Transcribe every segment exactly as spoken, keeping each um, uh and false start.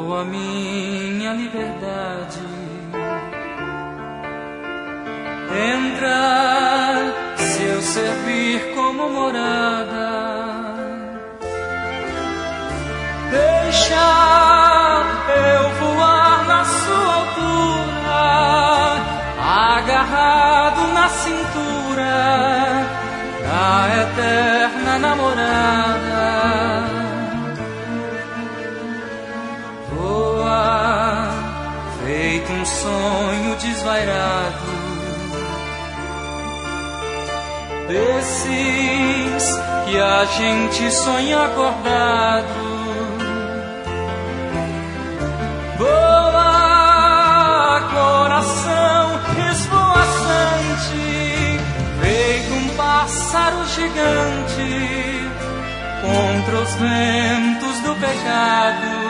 voa minha liberdade. Entra se eu servir como morada. Deixa eu voar na sua altura, agarrado na cintura da eterna namorada. Voa feito um sonho desvairado, desses que a gente sonha acordado. Voa, coração esvoaçante, feito um pássaro gigante contra os ventos do pecado.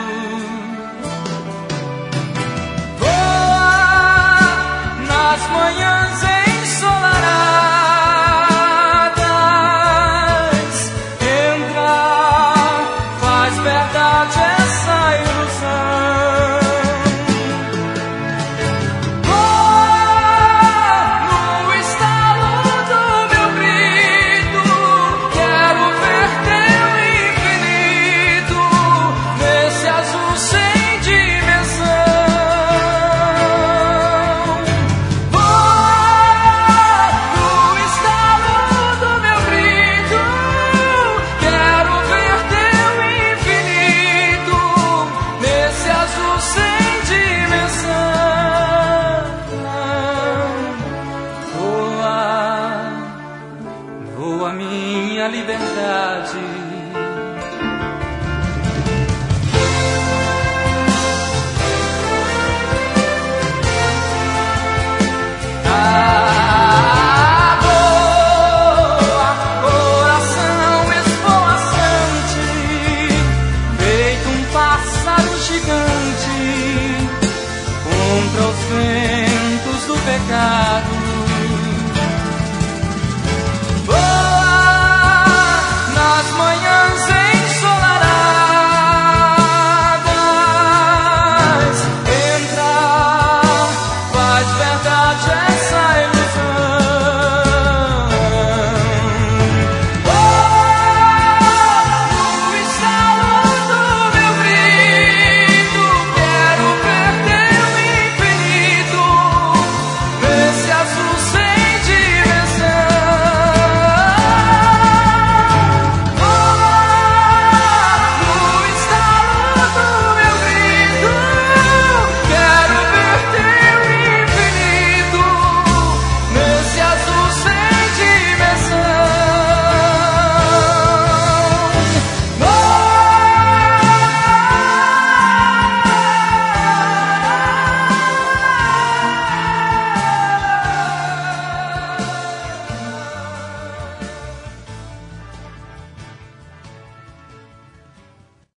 Voa nas manhãs ensolaradas, entra, faz verdade essa ilusão. Voa minha liberdade. Ah, voa, coração esvoaçante, feito um pássaro gigante contra os ventos do pecado.